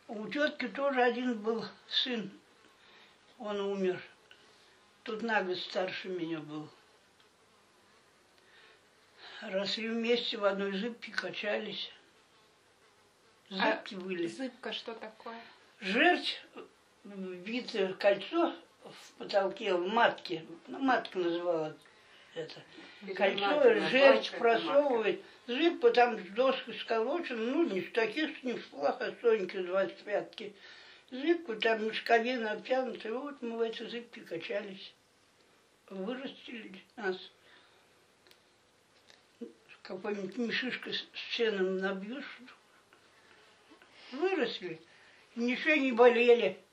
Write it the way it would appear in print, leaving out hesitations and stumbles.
У тетки тоже один был сын, он умер. Тут на год старше меня был. Росли вместе в одной зыбке, качались. Зыбки были. Зыбка что такое? Жерть, битое кольцо в потолке, в матке. Ну, матка называла это. Кольцо, жерть просовывает. Зыбка там с доской сколочена, ну, не в таких не в школах, а тоненькие 25-ки. Зыбку там мешковина обтянута, и вот мы в этой зыбке качались. Вырастили нас. Какой-нибудь мешишка с сеном набьешь. Выросли. Ничего не болели.